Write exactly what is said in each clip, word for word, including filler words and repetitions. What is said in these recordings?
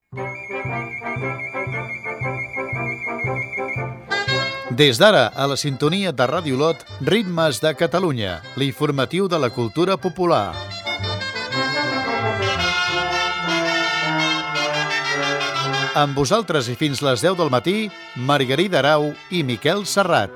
Des d'ara, a la sintonia de Ràdio Lot, Ritmes de Catalunya, l'informatiu de la cultura popular. Amb vosaltres i fins les deu del matí, Margarida Arau i Miquel Serrat.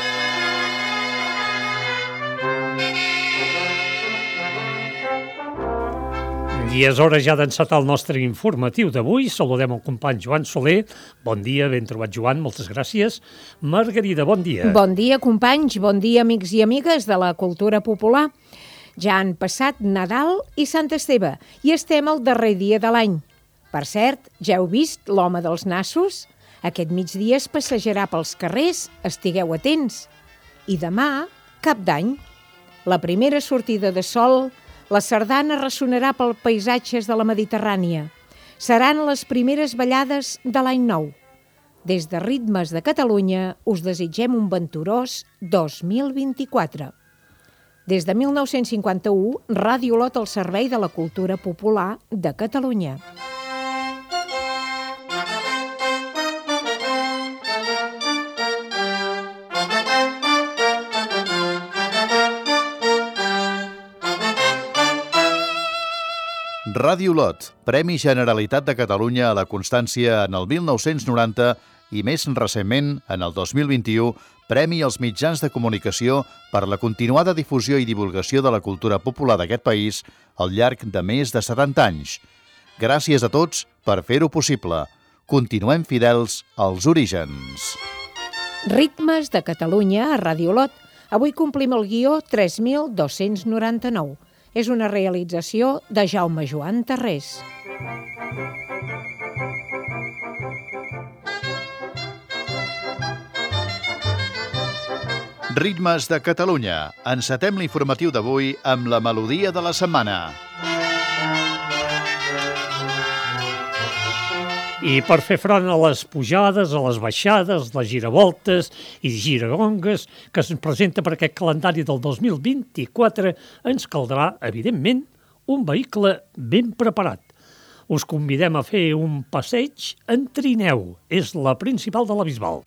I és hora ja d'encetar el nostre informatiu d'avui. Saludem el company Joan Soler. Bon dia, ben trobat, Joan, moltes gràcies. Margarida, bon dia. Bon dia, companys, bon dia, amics i amigues de la cultura popular. Ja han passat Nadal i Sant Esteve i estem al darrer dia de l'any. Per cert, ja heu vist l'home dels nassos? Aquest migdia es passejarà pels carrers, estigueu atents. I demà, Cap d'Any. La primera sortida de sol, la sardana ressonarà per paisatges de la Mediterrània. Seran les primeres ballades de l'any nou. Des de Ritmes de Catalunya us desitgem un venturós dos mil vint-i-quatre. Des de mil nou-cents cinquanta-u, Ràdio Lot al servei de la cultura popular de Catalunya. Ràdio Lot, Premi Generalitat de Catalunya a la Constància en el mil nou-cents noranta i més recentment, en el dos mil vint-i-u, Premi als mitjans de comunicació per la continuada difusió i divulgació de la cultura popular d'aquest país al llarg de més de setanta anys. Gràcies a tots per fer-ho possible. Continuem fidels als orígens. Ritmes de Catalunya a Ràdio Lot. Avui complim el guió tres mil dos-cents noranta-nou. És una realització de Jaume Joan Tarrés. Ritmes de Catalunya. Encetem l'informatiu d'avui amb la melodia de la setmana. I per fer front a les pujades, a les baixades, les giravoltes i giragongues que es presenta per aquest calendari del dos mil vint-i-quatre, ens caldrà, evidentment, un vehicle ben preparat. Us convidem a fer un passeig en trineu. És la principal de la Bisbal.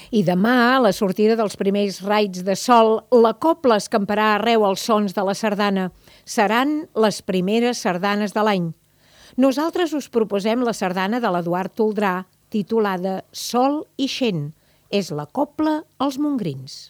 I demà, a la sortida dels primers raigs de sol, la cobla escamparà arreu els sons de la sardana. Seran les primeres sardanes de l'any. Nosaltres us proposem la sardana de l'Eduard Toldrà, titulada Sol ixent. És la cobla als Mongrins.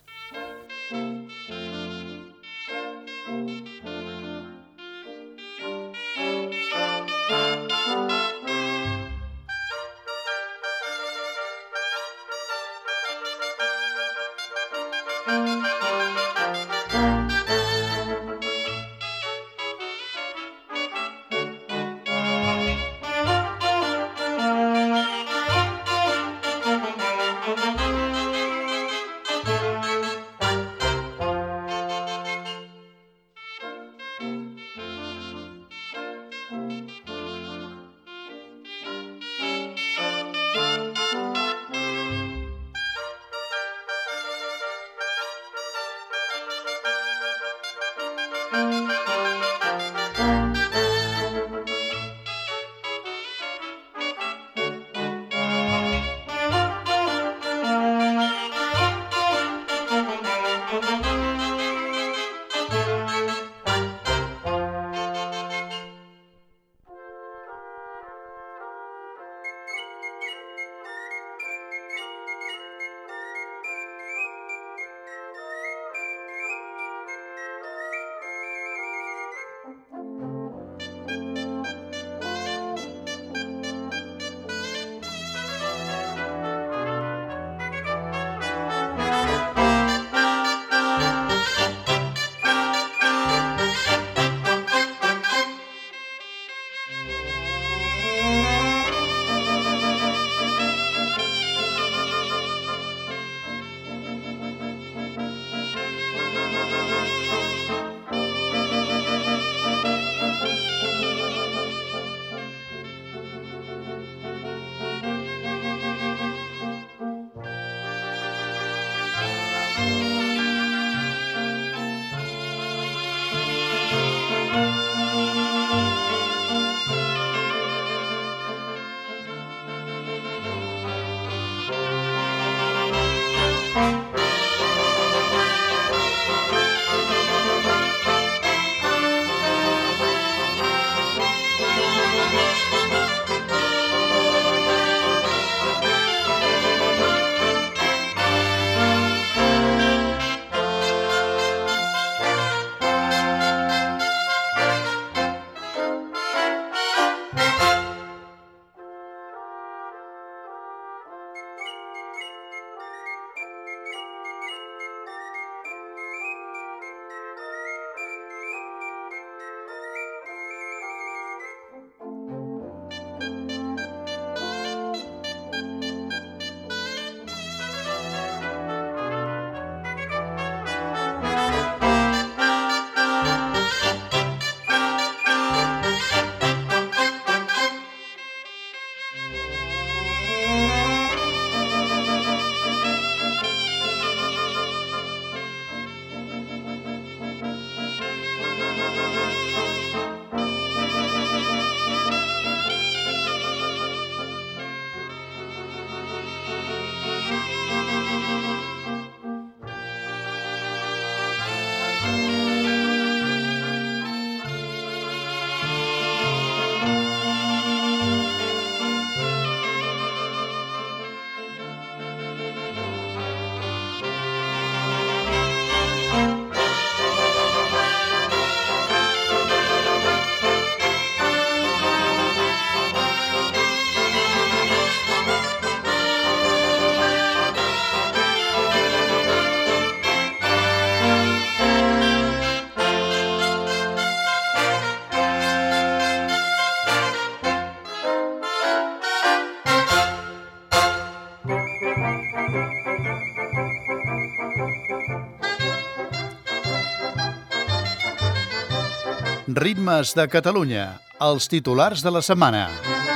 Ritmes de Catalunya, els titulars de la setmana.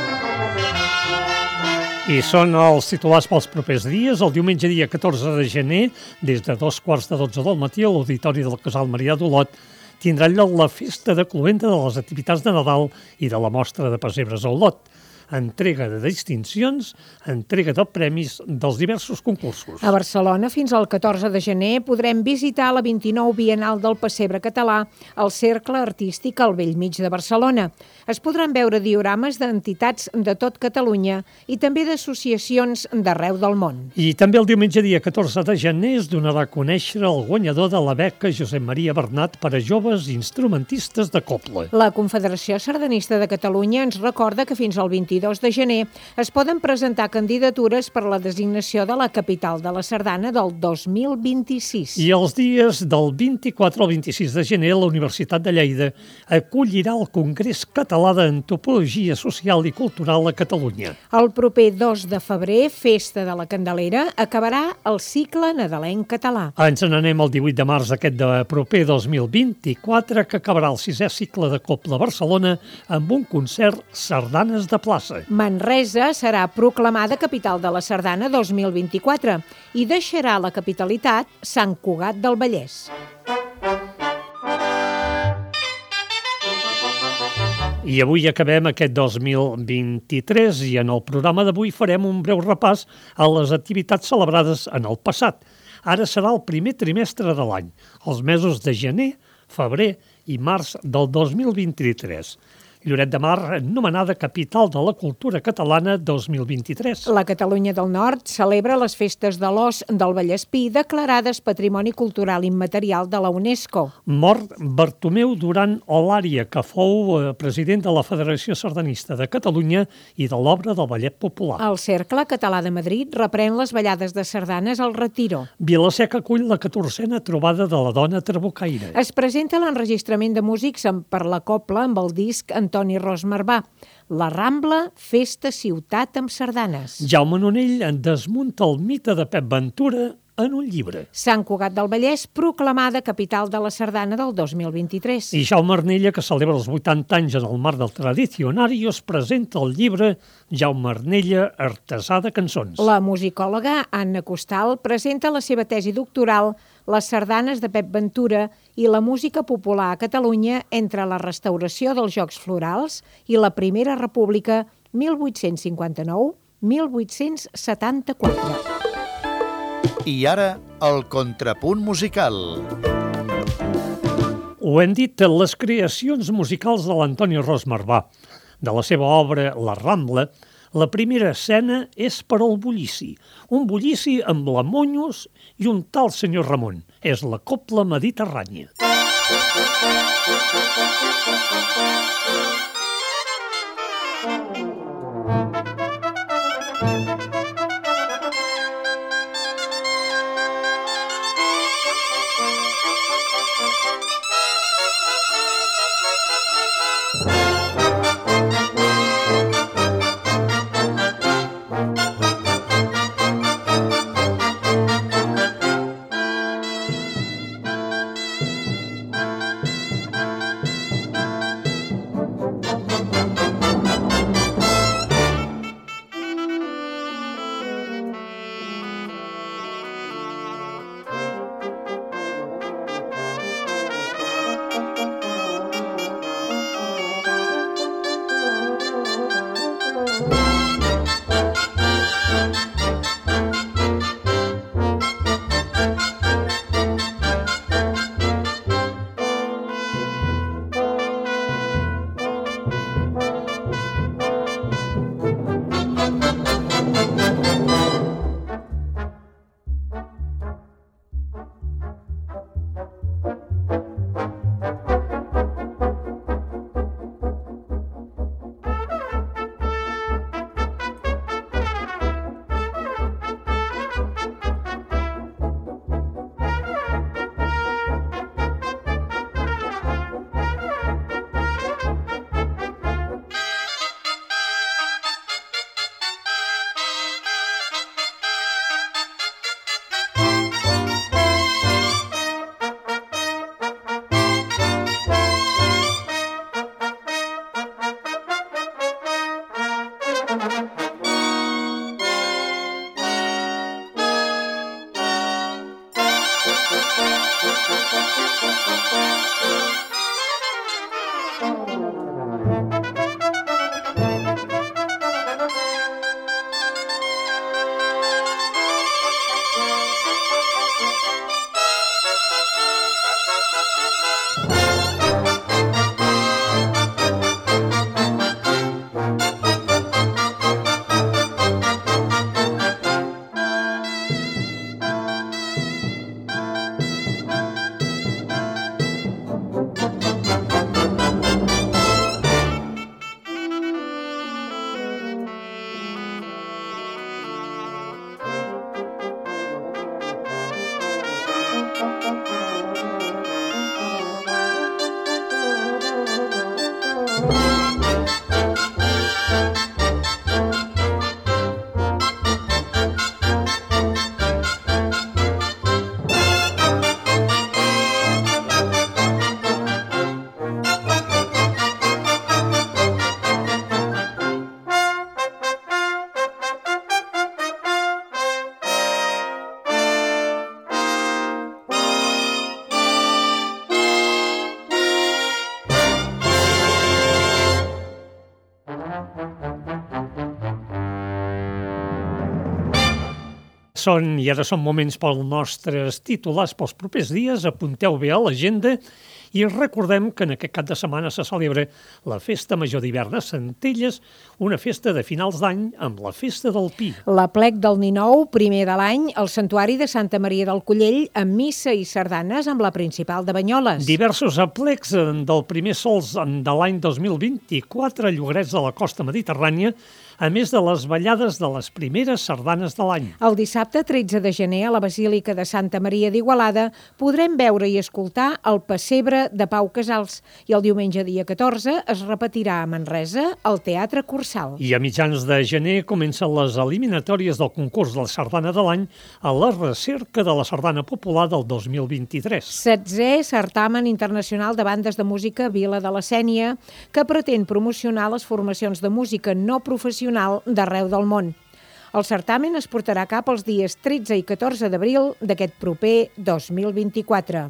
I són els titulars pels propers dies. El diumenge dia catorze de gener, des de dos quarts de dotze del matí, a l'Auditori del Casal Marià d'Olot, tindrà lloc la festa de cloenda de les activitats de Nadal i de la mostra de pessebres a Olot. entrega de distincions, entrega de premis dels diversos concursos. A Barcelona, fins al catorze de gener, podrem visitar la vint-i-nou Bienal del Pessebre Català al Cercle Artístic al Bellmig de Barcelona. Es podran veure diorames d'entitats de tot Catalunya i també d'associacions d'arreu del món. I també el diumenge dia catorze de gener es donarà a conèixer el guanyador de la beca Josep Maria Bernat per a joves instrumentistes de cobla. La Confederació Sardanista de Catalunya ens recorda que fins al vint-i-dos de gener es poden presentar candidatures per a la designació de la capital de la sardana del dos mil vint-i-sis. I els dies del vint-i-quatre al vint-i-sis de gener, la Universitat de Lleida acollirà el Congrés Català d'Antropologia Social i Cultural a Catalunya. El proper dos de febrer, Festa de la Candelera, acabarà el cicle nadalenc català. Ens n'anem el divuit de març d'aquest de proper dos mil vint-i-quatre, que acabarà el sisè cicle de Cobla a Barcelona amb un concert Sardanes de plaça. Manresa serà proclamada capital de la sardana dos mil vint-i-quatre i deixarà la capitalitat Sant Cugat del Vallès. I avui acabem aquest dos mil vint-i-tres i en el programa d'avui farem un breu repàs a les activitats celebrades en el passat. Ara serà el primer trimestre de l'any, els mesos de gener, febrer i març del dos mil vint-i-tres. Lloret de Mar, nomenada Capital de la Cultura Catalana dos mil vint-i-tres. La Catalunya del Nord celebra les festes de l'os del Vallespí, declarades Patrimoni Cultural Immaterial de la UNESCO. Mort Bartomeu Duran Olària, que fou eh, president de la Federació Sardanista de Catalunya i de l'obra del Ballet Popular. El Cercle Català de Madrid reprèn les ballades de sardanes al Retiro. Vilaseca acull la catorzena trobada de la dona trabucaire. Es presenta l'enregistrament de músics per la cobla amb el disc Antoni Ros Marbà. La Rambla, festa ciutat amb sardanes. Jaume Nonell en desmunta el mite de Pep Ventura en un llibre. Sant Cugat del Vallès, proclamada capital de la sardana del dos mil vint-i-tres. I Jaume Arnella, que celebra els vuitanta anys en el marc del Tradicionari, es presenta el llibre Jaume Arnella, artesà de cançons. La musicòloga Anna Costal presenta la seva tesi doctoral Les sardanes de Pep Ventura i la música popular a Catalunya entre la restauració dels Jocs Florals i la Primera República mil vuit-cents cinquanta-nou a mil vuit-cents setanta-quatre. I ara, el contrapunt musical. Ho hem dit, les creacions musicals de l'Antoni Ros Marbà. De la seva obra La Rambla, la primera escena és per al bullici. Un bullici amb la Monyos i un tal senyor Ramon. És la cobla mediterrània. Són, i ara són moments pels nostres titulars pels propers dies. Apunteu bé a l'agenda i recordem que en aquest cap de setmana se celebra la Festa Major d'Hivern a Centelles, una festa de finals d'any amb la Festa del Pi. L'aplec del Ninou, primer de l'any, al Santuari de Santa Maria del Collell, amb missa i sardanes amb la principal de Banyoles. Diversos aplecs del primer sols de l'any dos mil vint-i-quatre a llogarets de la costa mediterrània, a més de les ballades de les primeres sardanes de l'any. El dissabte tretze de gener a la Basílica de Santa Maria d'Igualada podrem veure i escoltar el pessebre de Pau Casals i el diumenge dia catorze es repetirà a Manresa al Teatre Cursal. I a mitjans de gener comencen les eliminatòries del concurs de la sardana de l'any a la recerca de la sardana popular del dos mil vint-i-tres. Setzè certamen internacional de bandes de música Vila de la Sénia que pretén promocionar les formacions de música no professional d'arreu del món. El certamen es portarà a cap els dies tretze i catorze d'abril d'aquest proper dos mil vint-i-quatre.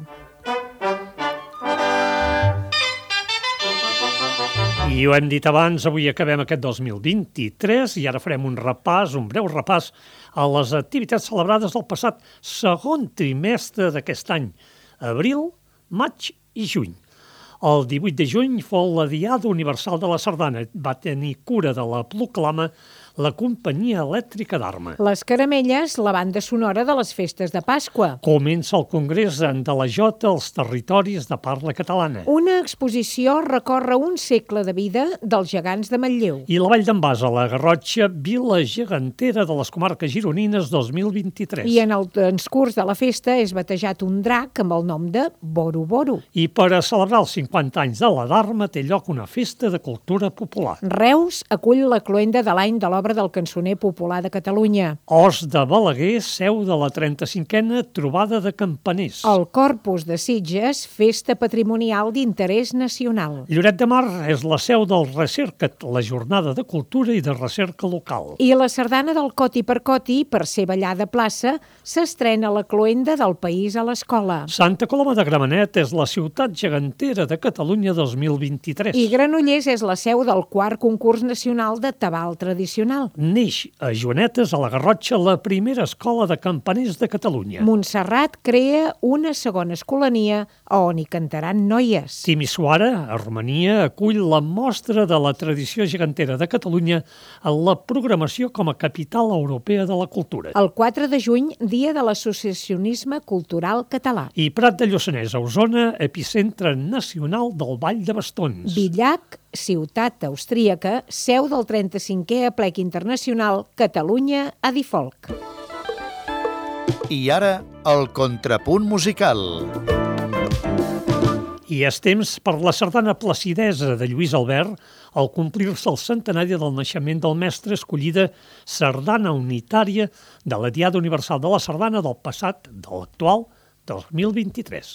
I ho hem dit abans, avui acabem aquest dos mil vint-i-tres i ara farem un repàs, un breu repàs a les activitats celebrades del passat segon trimestre d'aquest any, abril, maig i juny. El divuit de juny fou la Diada Universal de la Sardana. Va tenir cura de la proclama la Companyia Elèctrica d'Arma. Les Caramelles, la banda sonora de les festes de Pasqua. Comença el Congrés de la Jota als territoris de parla catalana. Una exposició recorre un segle de vida dels gegants de Manlleu. I la Vall d'en Bas, a la Garrotxa, Vila Gegantera de les comarques gironines dos mil vint-i-tres. I en el transcurs de la festa és batejat un drac amb el nom de Boru Boru. I per a celebrar els cinquanta anys de la Dharma té lloc una festa de cultura popular. Reus acull la cloenda de l'any de l'obra del cançoner popular de Catalunya. Os de Balaguer, seu de la trenta-cinquena trobada de campaners. El Corpus de Sitges, festa patrimonial d'interès nacional. Lloret de Mar és la seu del Recerca't, la jornada de cultura i de recerca local. I la sardana del Coti per Coti, per ser ballada a plaça, s'estrena la cloenda del País a l'Escola. Santa Coloma de Gramenet és la ciutat gegantera de Catalunya dos mil vint-i-tres. I Granollers és la seu del quart concurs nacional de tabal tradicional. Neix a Joanetes, a la Garrotxa, la primera escola de campaners de Catalunya. Montserrat crea una segona escolania on hi cantaran noies. Timisoara, a Romania, acull la mostra de la tradició gegantera de Catalunya en la programació com a capital europea de la cultura. El quatre de juny, dia de l'associacionisme cultural català. I Prat de Lluçanès, a Osona, epicentre nacional del Ball de Bastons. Villac, ciutat austríaca, seu del trenta-cinquè aplec internacional Catalunya Adifolk. I ara, el contrapunt musical. I és temps per la sardana Placidesa de Lluís Albert, al complir-se el centenari del naixement del mestre, escollida sardana unitària de la Diada Universal de la Sardana del passat, de l'actual, dos mil vint-i-tres.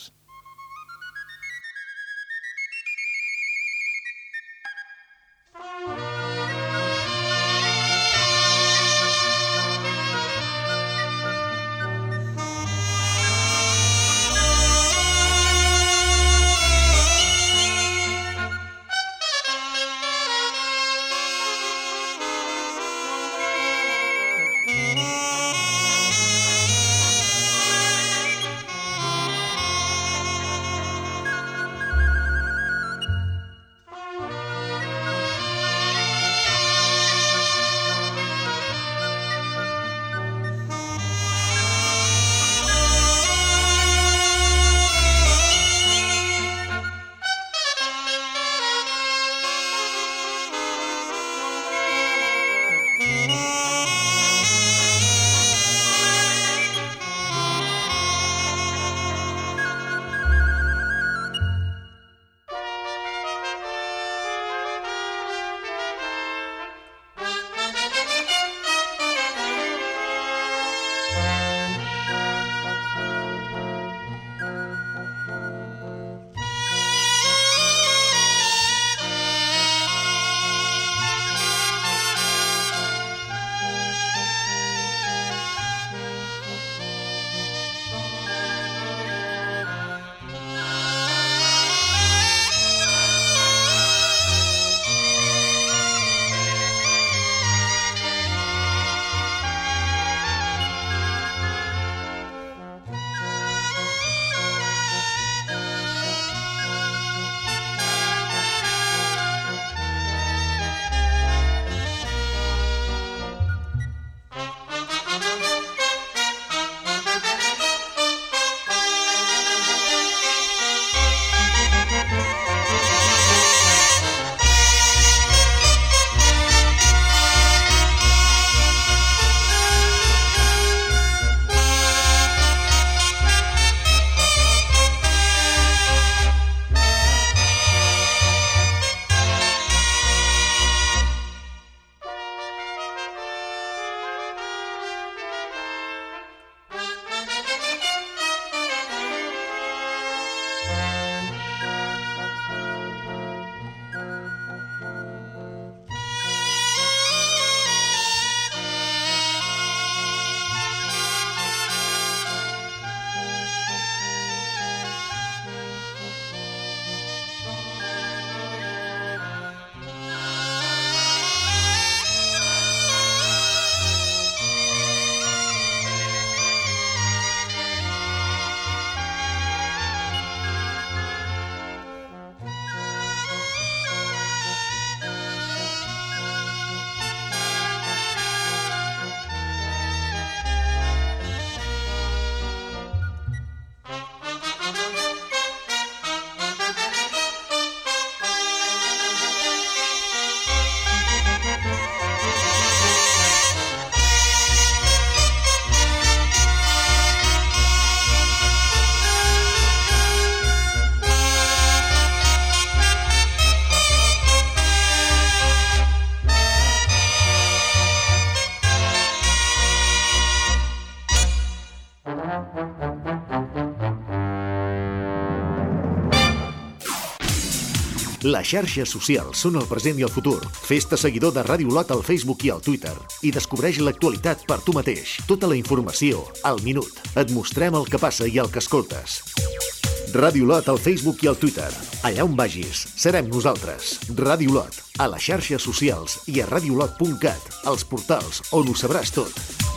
Les xarxes socials són el present i el futur. Fes-te seguidor de Ràdio Olot al Facebook i al Twitter i descobreix l'actualitat per tu mateix. Tota la informació, al minut. Et mostrem el que passa i el que escoltes. Ràdio Olot al Facebook i al Twitter. Allà on vagis, serem nosaltres. Ràdio Olot, a les xarxes socials i a radiolot punt cat, als portals on ho sabràs tot.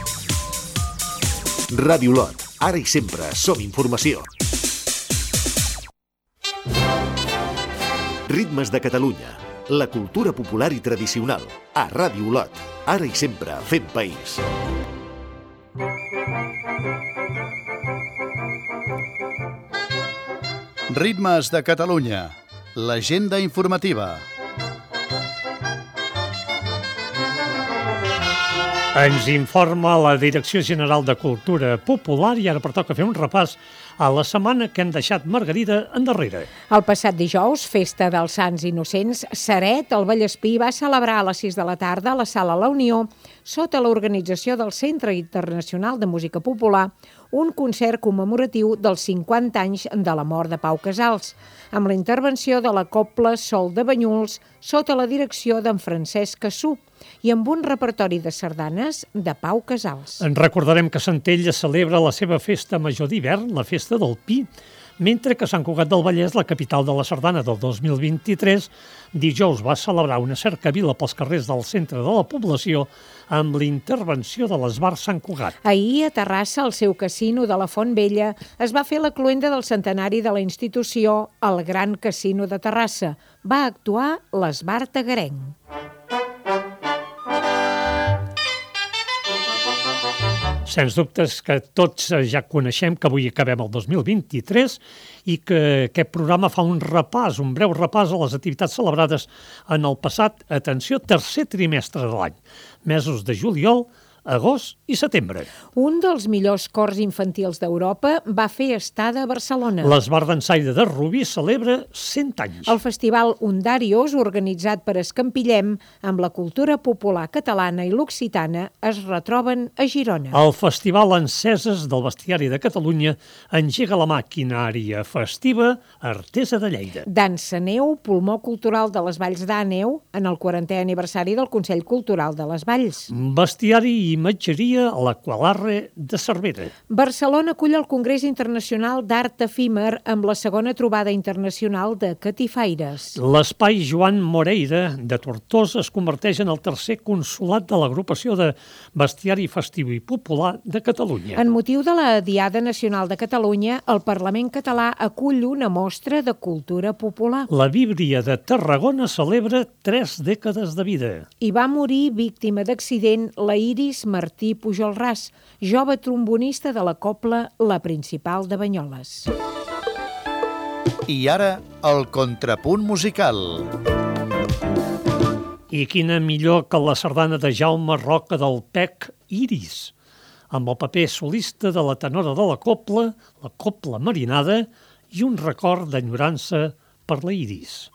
Ràdio Olot, ara i sempre som informació. Ritmes de Catalunya, la cultura popular i tradicional, a Ràdio Olot, ara i sempre fent país. Ritmes de Catalunya, l'agenda informativa. Ens informa la Direcció General de Cultura Popular i ara pertoca fer un repàs a la setmana que hem deixat Margarida endarrere. El passat dijous, festa dels Sants Innocents, Ceret, el Vallespí, va celebrar a les sis de la tarda a la Sala La Unió, sota l'organització del Centre Internacional de Música Popular, un concert commemoratiu dels cinquanta anys de la mort de Pau Casals, amb la intervenció de la Cobla Sol de Banyuls sota la direcció d'en Francesc Cassú i amb un repertori de sardanes de Pau Casals. En recordarem que Centella celebra la seva festa major d'hivern, la festa del Pi, mentre que Sant Cugat del Vallès, la capital de la sardana del dos mil vint-i-tres, dijous va celebrar una cercavila pels carrers del centre de la població amb l'intervenció de l'Esbar Sant Cugat. Ahir, a Terrassa, al seu casino de la Font Vella, es va fer la cloenda del centenari de la institució, el Gran Casino de Terrassa. Va actuar l'Esbar Tagarenc. Sens dubtes que tots ja coneixem que avui acabem el dos mil vint-i-tres i que aquest programa fa un repàs, un breu repàs a les activitats celebrades en el passat, atenció, tercer trimestre de l'any, mesos de juliol, agost i setembre. Un dels millors cors infantils d'Europa va fer estada a Barcelona. L'Esbar d'Ensaire de Rubí celebra cent anys. El Festival Undarios, organitzat per Escampillem, amb la cultura popular catalana i l'occitana, es retroben a Girona. El Festival Enceses del Bestiari de Catalunya engega la maquinària festiva Artesa de Lleida. Dansa Neu, pulmó cultural de les Valls d'Àneu, en el quarantè aniversari del Consell Cultural de les Valls. Bestiari i imatgeria a l'Aqualarre de Cervera. Barcelona acull el Congrés Internacional d'Art Efímer amb la segona trobada internacional de catifaires. L'espai Joan Moreira de Tortosa es converteix en el tercer consolat de l'agrupació de bestiari festiu i popular de Catalunya. En motiu de la Diada Nacional de Catalunya, el Parlament català acull una mostra de cultura popular. La Víbria de Tarragona celebra tres dècades de vida. I va morir víctima d'accident la Iris Martí Pujolràs, jove trombonista de la Cobla La Principal de Banyoles. I ara, el contrapunt musical. I quina millor que la sardana de Jaume Roca del Pec, Iris, amb el paper solista de la tenora de la Cobla, la Cobla Marinada, i un record d'enyorança per la Iris.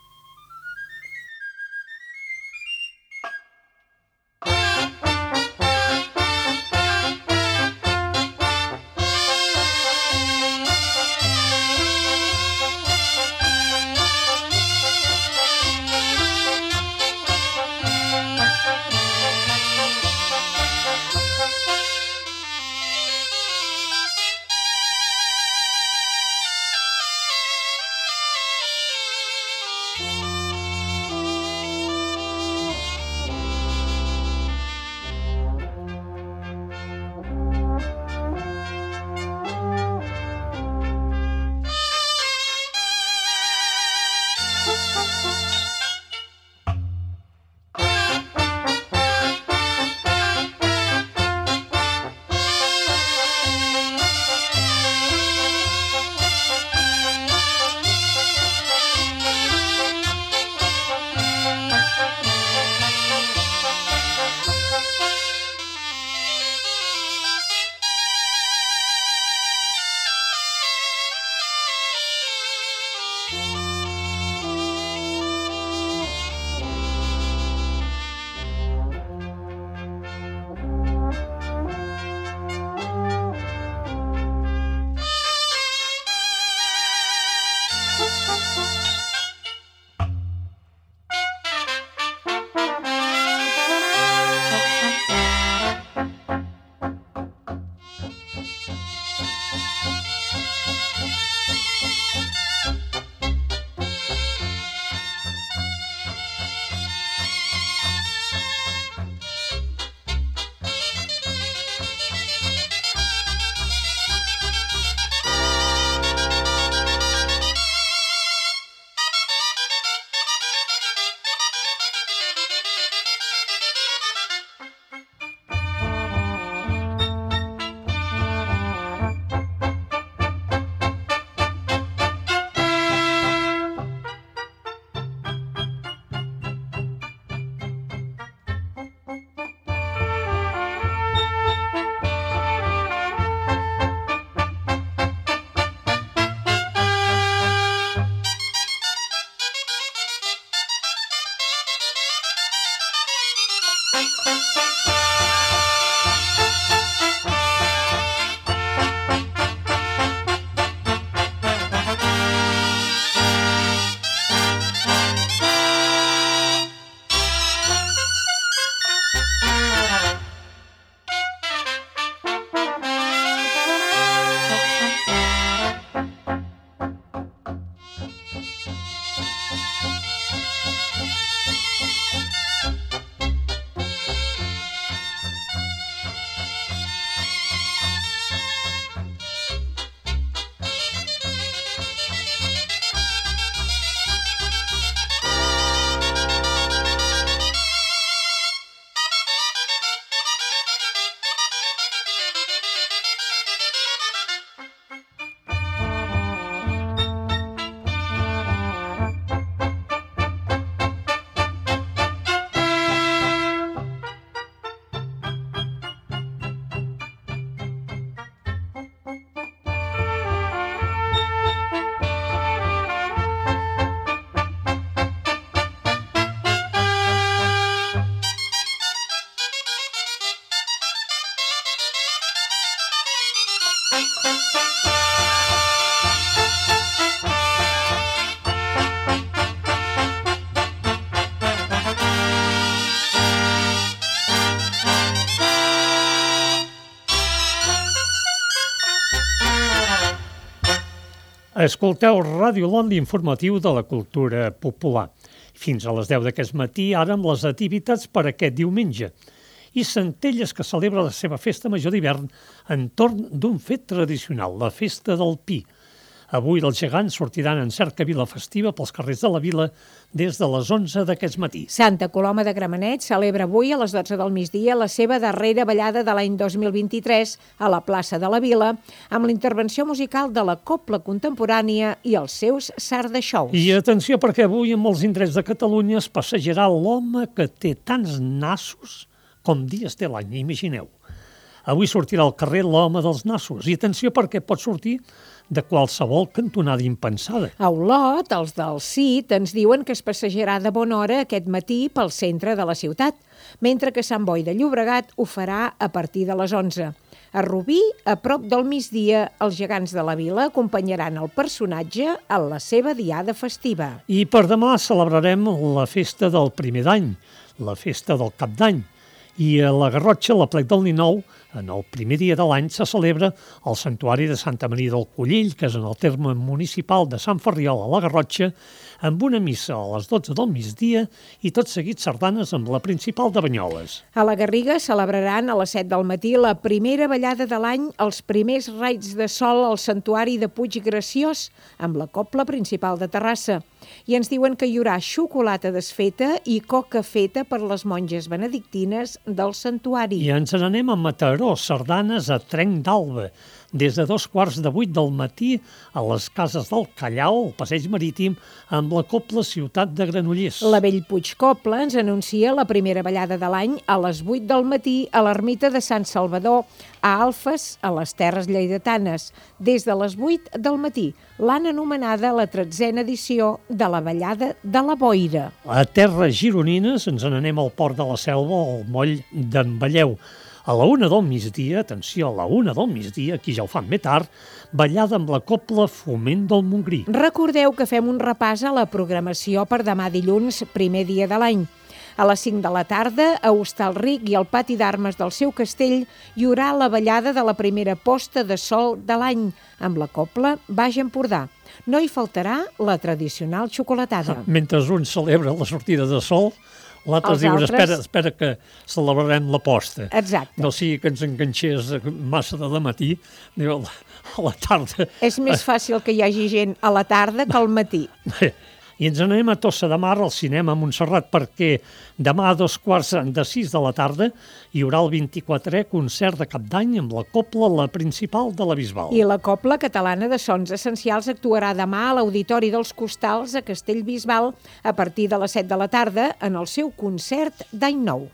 Escolteu Ràdio Lot, l'informatiu de la cultura popular. Fins a les deu d'aquest matí, ara amb les activitats per aquest diumenge. I Centelles, que celebra la seva festa major d'hivern entorn d'un fet tradicional, la festa del Pi. Avui els gegants sortiran en cercavila festiva pels carrers de la vila des de les onze d'aquest matí. Santa Coloma de Gramenet celebra avui a les dotze del migdia la seva darrera ballada de l'any dos mil vint-i-tres a la plaça de la Vila, amb la intervenció musical de la Cobla Contemporània i els seus sardeixous. I atenció, perquè avui en molts indrets de Catalunya es passejarà l'home que té tants nassos com dies té l'any, imagineu. Avui sortirà al carrer l'home dels nassos. I atenció, perquè pot sortir de qualsevol cantonada impensada. A Olot, els del C I T ens diuen que es passejarà de bona hora aquest matí pel centre de la ciutat, mentre que Sant Boi de Llobregat ho farà a partir de les onze. A Rubí, a prop del migdia, els gegants de la vila acompanyaran el personatge a la seva diada festiva. I per demà celebrarem la festa del primer d'any, la festa del cap d'any. I a la Garrotxa, la plec del dinou, en el primer dia de l'any, se celebra el Santuari de Santa Maria del Collell, que és en el terme municipal de Sant Ferriol a la Garrotxa, amb una missa a les dotze del migdia i tot seguit sardanes amb la principal de Banyoles. A la Garriga celebraran a les set del matí la primera ballada de l'any, els primers raigs de sol al Santuari de Puig Graciós, amb la cobla principal de Terrassa. I ens diuen que hi haurà xocolata desfeta i coca feta per les monges benedictines del santuari. I ens n'anem a Mataró, sardanes a Trenc d'Alba, des de dos quarts de vuit del matí a les cases del Callau, al passeig marítim, amb la Cobla Ciutat de Granollers. La Bellpuig Cobla ens anuncia la primera ballada de l'any a les vuit del matí a l'ermita de Sant Salvador, a Alfes, a les Terres Lleidatanes, des de les vuit del matí. L'han anomenada la tretzena edició de la Ballada de la Boira. A Terres Gironines ens n'anem al Port de la Selva, al moll d'en Balleu. A la una del migdia, atenció, a la una del migdia, aquí ja ho fan més tard, ballada amb la Cobla Foment del Montgrí. Recordeu que fem un repàs a la programació per demà dilluns, primer dia de l'any. A les cinc de la tarda, a Hostalric i al pati d'armes del seu castell hi haurà la ballada de la primera posta de sol de l'any, amb la Cobla Baix Empordà. No hi faltarà la tradicional xocolatada. Mentre un celebra la sortida de sol, l'altre diu, altres... espera, espera que celebrarem la posta. Exacte. No sigui que ens enganxés massa de matí, diu, a la tarda. És més fàcil que hi hagi gent a la tarda que al matí. Bé, i ens anem a Tossa de Mar, al cinema a Montserrat, perquè demà a dos quarts de sis de la tarda hi haurà el vint-i-quatrè concert de cap d'any amb la Cobla, la principal de la Bisbal. I la Cobla Catalana de Sons Essencials actuarà demà a l'Auditori dels Costals a Castellbisbal a partir de les set de la tarda en el seu concert d'any nou.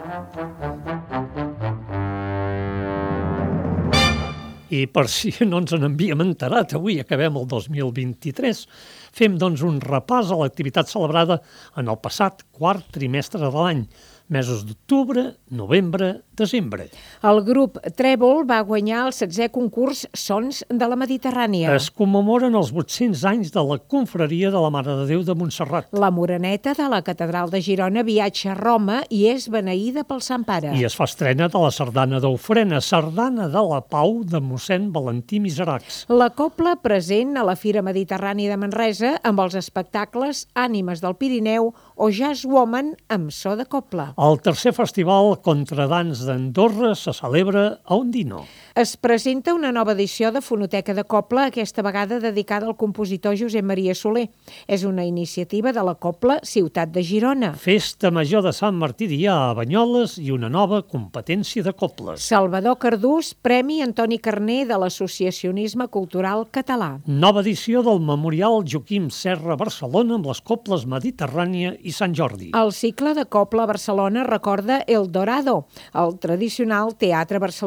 I per si no ens n'havíem enterat, avui acabem el dos mil vint-i-tres. Fem, doncs, un repàs a l'activitat celebrada en el passat quart trimestre de l'any, mesos d'octubre, novembre, desembre. El grup Trèvol va guanyar el setzè concurs Sons de la Mediterrània. Es commemoren els vuit-cents anys de la confraria de la Mare de Déu de Montserrat. La Moreneta de la Catedral de Girona viatja a Roma i és beneïda pel Sant Pare. I es fa estrena de la sardana d'Ofrena, sardana de la Pau de mossèn Valentí Miseracs. La Cobla present a la Fira Mediterrània de Manresa amb els espectacles Ànimes del Pirineu o Jazz Woman amb so de cobla. El tercer festival Contradans d'Andorra se celebra a Ondino. Es presenta una nova edició de Fonoteca de Cobla, aquesta vegada dedicada al compositor Josep Maria Soler. És una iniciativa de la Cobla Ciutat de Girona. Festa Major de Sant Martí d'Ià a Banyoles i una nova competència de cobles. Salvador Cardús, Premi Antoni Carner de l'Associacionisme Cultural Català. Nova edició del Memorial Joaquim Serra Barcelona amb les cobles Mediterrània i Sant Jordi. El cicle de Cobla Barcelona recorda El Dorado, el tradicional teatre barceloní.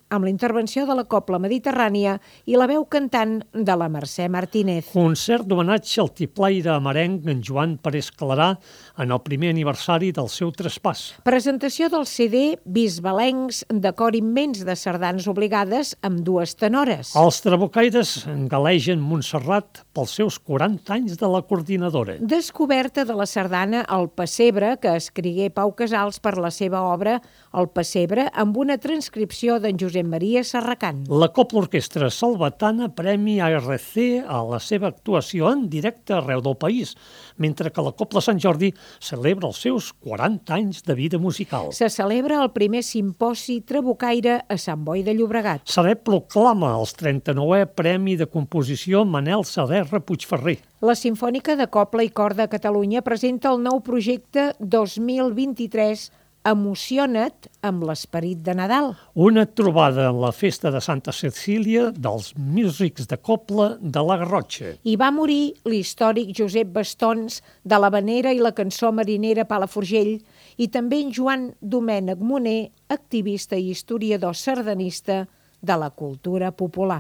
amb la intervenció de la Cobla Mediterrània i la veu cantant de la Mercè Martínez. Concert d'homenatge al tiplaire amarenc en Joan Parés Clarà en el primer aniversari del seu traspàs. Presentació del C D Bisbalencs de cor immens de sardanes obligades amb dues tenores. Els trabucaires galegen Montserrat pels seus quaranta anys de la coordinadora. Descoberta de la sardana El Pessebre, que escrigué Pau Casals per la seva obra El Pessebre, amb una transcripció d'en Josep Maria Serracant. La Cobla Orquestra Salvatana premi A R C a la seva actuació en directe arreu del país, mentre que la Cobla Sant Jordi celebra els seus quaranta anys de vida musical. Se celebra el primer simposi trabucaire a Sant Boi de Llobregat. Sareb proclama els trenta-nouè Premi de Composició Manel Saderra Puigferrer. La Simfònica de Cobla i Cor de Catalunya presenta el nou projecte dos mil vint-i-tres Emociona't amb l'esperit de Nadal. Una trobada en la festa de Santa Cecília dels músics de Cobla de la Garrotxa. Hi va morir l'històric Josep Bastons de l'Havanera i la cançó marinera Palafrugell i també en Joan Domènec Moner, activista i historiador sardanista de la cultura popular.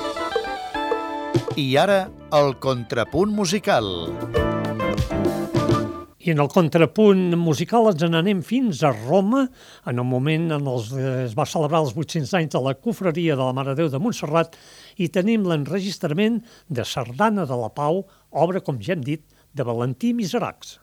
I ara, el contrapunt musical. I en el contrapunt musical ens n'anem fins a Roma, en el moment en què es va celebrar els vuit-cents anys de la Confraria de la Mare de Déu de Montserrat, i tenim l'enregistrament de Sardana de la Pau, obra, com ja hem dit, de Valentí Miseracs.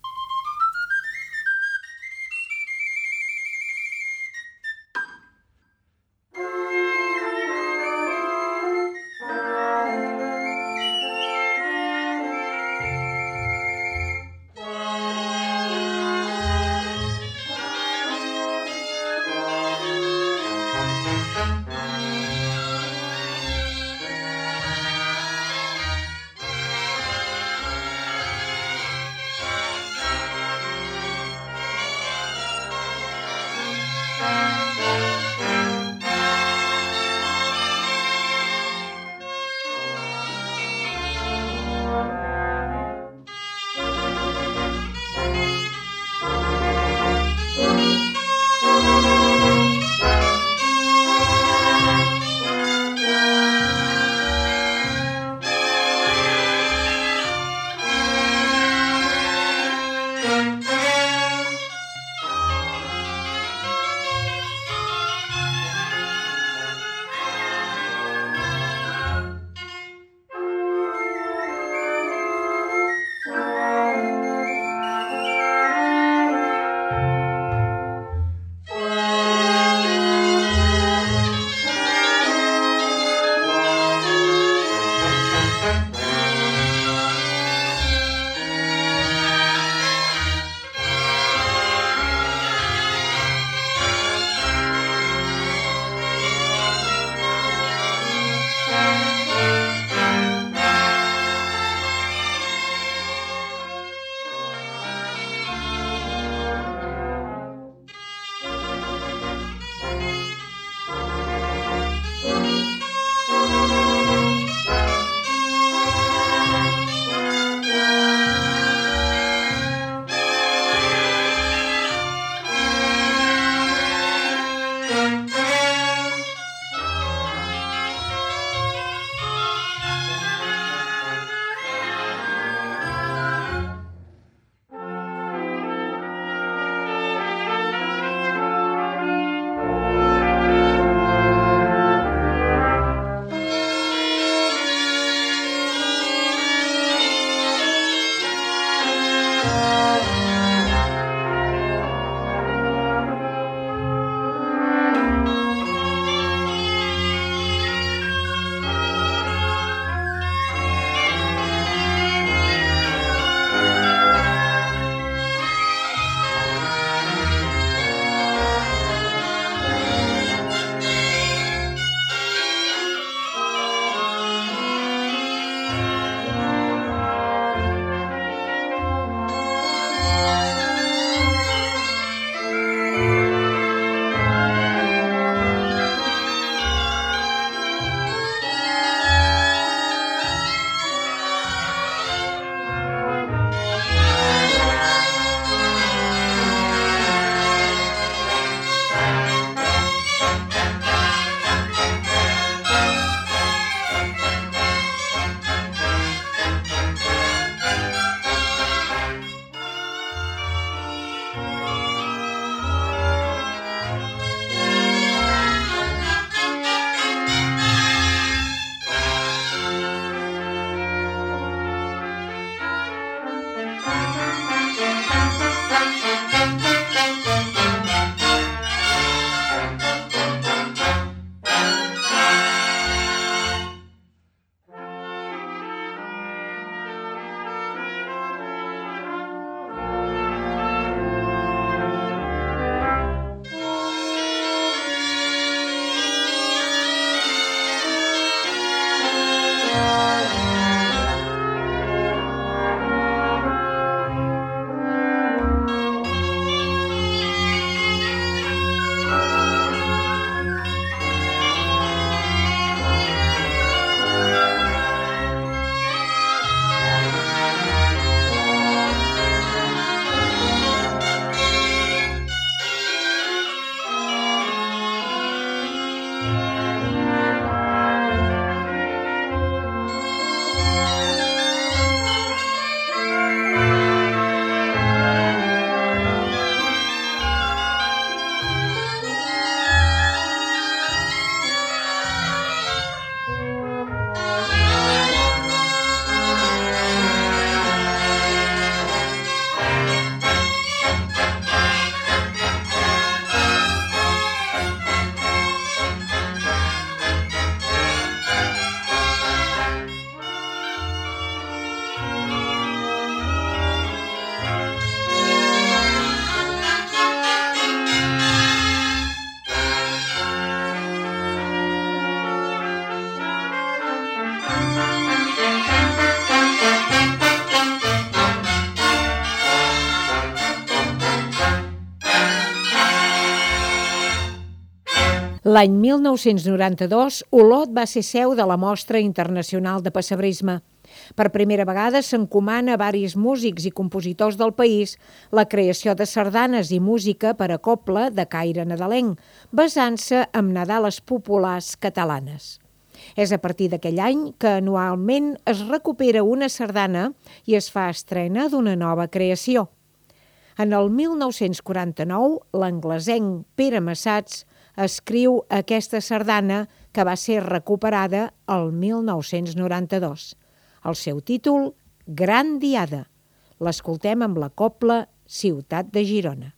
L'any mil nou-cents noranta-dos, Olot va ser seu de la Mostra Internacional de Pessebrisme. Per primera vegada s'encomana a varis músics i compositors del país la creació de sardanes i música per a cobla de caire nadalenc, basant-se en nadales populars catalanes. És a partir d'aquell any que anualment es recupera una sardana i es fa estrena d'una nova creació. En el mil nou-cents quaranta-nou, l'anglesenc Pere Massats escriu aquesta sardana que va ser recuperada el mil nou-cents noranta-dos. El seu títol, Gran Diada. L'escoltem amb la cobla Ciutat de Girona.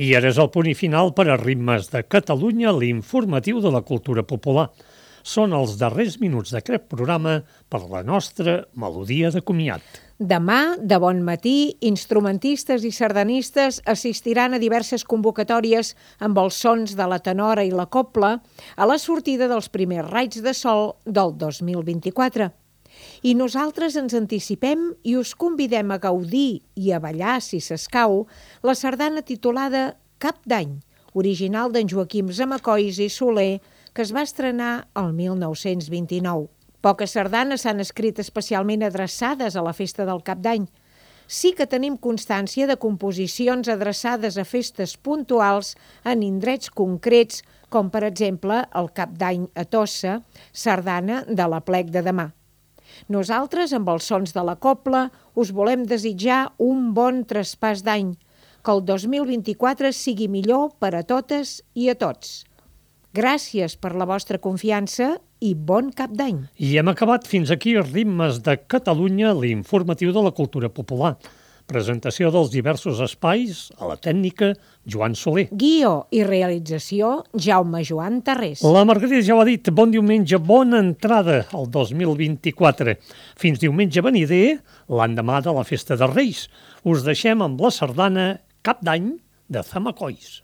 I ara és el punt i final per a Ritmes de Catalunya, l'informatiu de la cultura popular. Són els darrers minuts d'aquest programa per la nostra melodia de comiat. Demà, de bon matí, instrumentistes i sardanistes assistiran a diverses convocatòries amb els sons de la tenora i la copla a la sortida dels primers raigs de sol del dos mil vint-i-quatre. I nosaltres ens anticipem i us convidem a gaudir i a ballar, si s'escau, la sardana titulada Cap d'Any, original d'en Joaquim Zamacois i Soler, que es va estrenar el mil nou-cents vint-i-nou. Poques sardanes s'han escrit especialment adreçades a la festa del Cap d'Any. Sí que tenim constància de composicions adreçades a festes puntuals en indrets concrets, com per exemple el Cap d'Any a Tossa, sardana de l'Aplec de demà. Nosaltres, amb els sons de la copla, us volem desitjar un bon traspàs d'any, que el dos mil vint-i-quatre sigui millor per a totes i a tots. Gràcies per la vostra confiança i bon Cap d'Any. I hem acabat fins aquí Ritmes de Catalunya, l'informatiu de la cultura popular. Presentació dels diversos espais, a la tècnica, Joan Soler. Guió i realització, Jaume Joan Tarrés. La Margarida ja ho ha dit, bon diumenge, bona entrada al dos mil vint-i-quatre. Fins diumenge venider, l'endemà de la Festa de Reis. Us deixem amb la sardana Cap d'Any de Zamacois.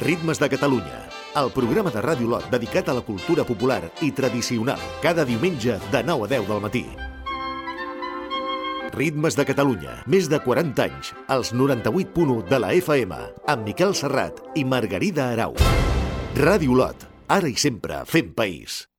Ritmes de Catalunya, el programa de Ràdio Lot dedicat a la cultura popular i tradicional, cada diumenge de nou a deu del matí. Ritmes de Catalunya, més de quaranta anys, als noranta-vuit punt u de la F M, amb Miquel Serrat i Margarida Arau. Ràdio Lot, ara i sempre fent país.